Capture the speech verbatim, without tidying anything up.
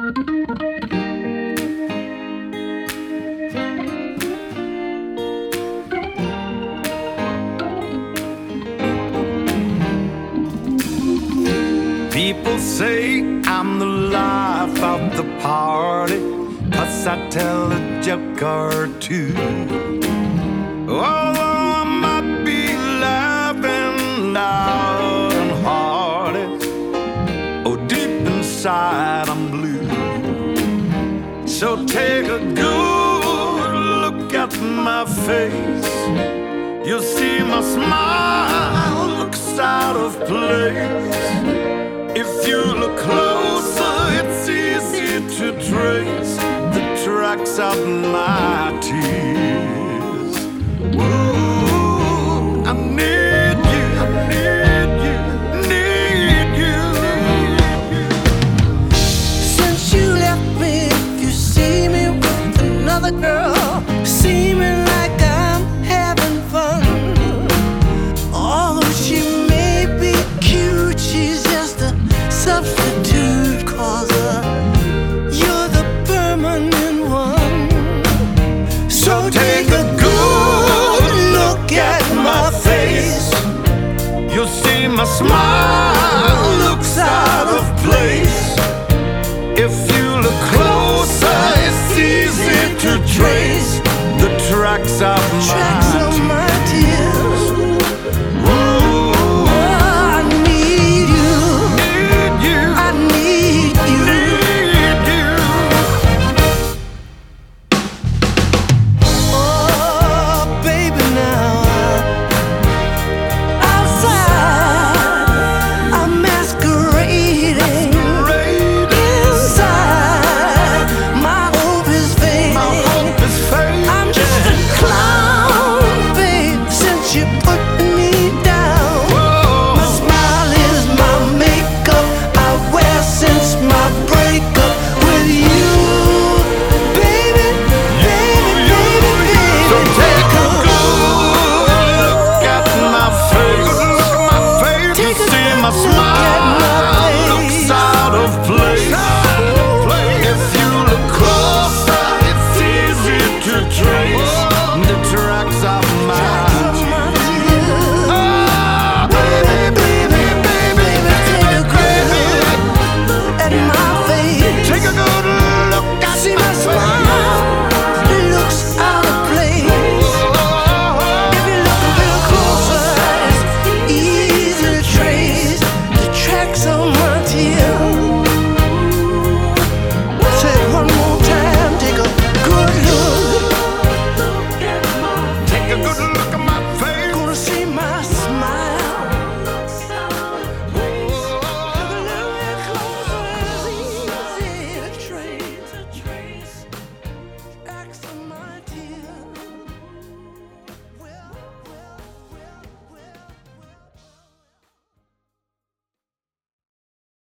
People say I'm the life of the party, 'cause I tell a joke or two. Although I might be laughing loud and hearty, oh, deep inside I'm blue. So take a good look at my face. You'll see my smile looks out of place. If you look closer, it's easy to trace the tracks of my tears.